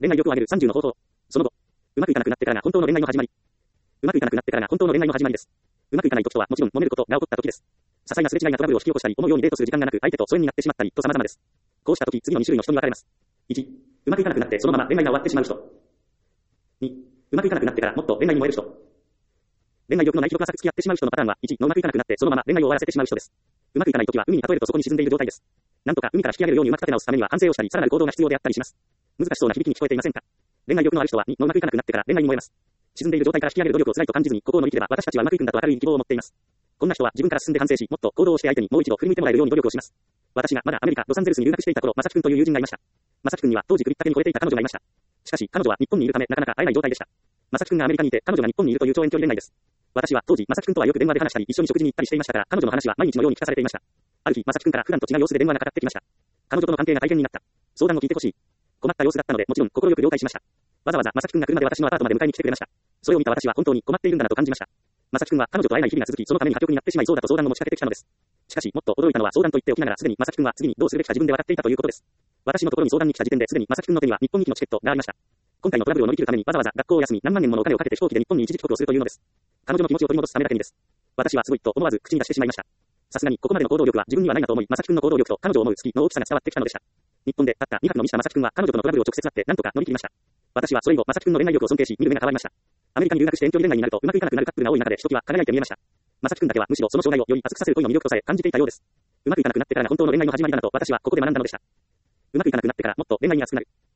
恋愛力を上げる30の方法。その後、うまくいかなくなってからが本当の恋愛の始まり。うまくいかなくなってからが本当の恋愛の始まりです。うまくいかない時とはもちろん揉めることが起こった時です。些細なすれ違いがトラブルを引き起こしたり、思うようにデートする時間がなく相手と疎遠になってしまったりと様々です。こうした時、次の2種類の人に分かれます。1、うまくいかなくなってそのまま恋愛が終わってしまう人。2、うまくいかなくなってからもっと恋愛に燃える人。恋愛欲のない記録が付き合ってしまう人のパターンは、1のうまくいかなくなってそのまま恋愛を終わらせてしまう人です。うまくいかない時は海に例えるとそこに沈んでいる状態です。なんとか海から引き上げるようにうまく立て直すためには反省をしたり、さらなる行動が必要であったりします。難しそうな響きに聞こえていませんか？恋愛欲のある人は2のうまくいかなくなってから恋愛に燃えます。沈んでいる状態から引き上げる努力を辛いと感じずに、ここを乗り切れば私たちはうまくいくんだと明るい希望を持っています。こんな人は自分から進んで反省し、もっと行動をして相手にもう一度振り向いてもらえるように努力をします。私がまだアメリカ・ロサンゼルスに留学していた頃、まさきくんという友人がいました。まさきくんには当時首ったけに超えていた彼女がいました。しかし、彼女は日本にいるためなかなか会えない状態でした。まさきくんがアメリカにいて、彼女が日本にいるという超遠距離恋愛です。私は当時、まさきくんとはよく電話で話したり、一緒に食事に行ったりしていましたから、彼女の話は毎日のように聞かされていました。ある日、まさきくんから普段と違う様子で電話がかかってきました。彼女との関係が大変になった。相談を聞いてほしい。困った様子だったので、もちろん快く了解しました。わざわざまさきくんが車で私のアパートまで迎えに来てくれました。それを見た私は本当に困っているんだなと感じました。まさきくんは彼女と会えない日々が続き、そのために破局になってしまいそうだと相談を持ちかけてきたのです。しかし、もっと驚いたのは相談と言っておきながら、すでにまさきくんは次にどうするべきか自分で分かっていたということです。私のところに相談に来た時点で、すでにまさきくんの手には日本に行きのチケットがありました。今回のトラブルを乗り切るためにわざわざ学校を休み、何万円ものお金をかけて飛行機で日本に一時帰国をするというのです。彼女の気持ちを取り戻すためだけにです。私はすごいと思わず口に出してしまいました。さすがにここまでの行動力は自分にはないなと思い、まさきくんの行動力と彼女を思う好きの大きさが伝わってきたのでした。日本でたった2泊のみしたまさきくんは彼女とのトラブルを直接会って何とか乗り切りました。私はそれ以後まさきくんの恋愛力を尊敬し、見る目が変わりました。アメリカに留学して遠距離恋愛になるとうまくいかなくなるカップルが多い中でひときわ輝いて見えました。まさきくんだけはむしろその障害をより熱くさせる恋の魅力とさえ感じていたようです。うまくいかなくなってからが本当の恋愛の始まりだなと私はここで学んだのでした。うまくいかなくなってからもっと恋愛に熱くなる。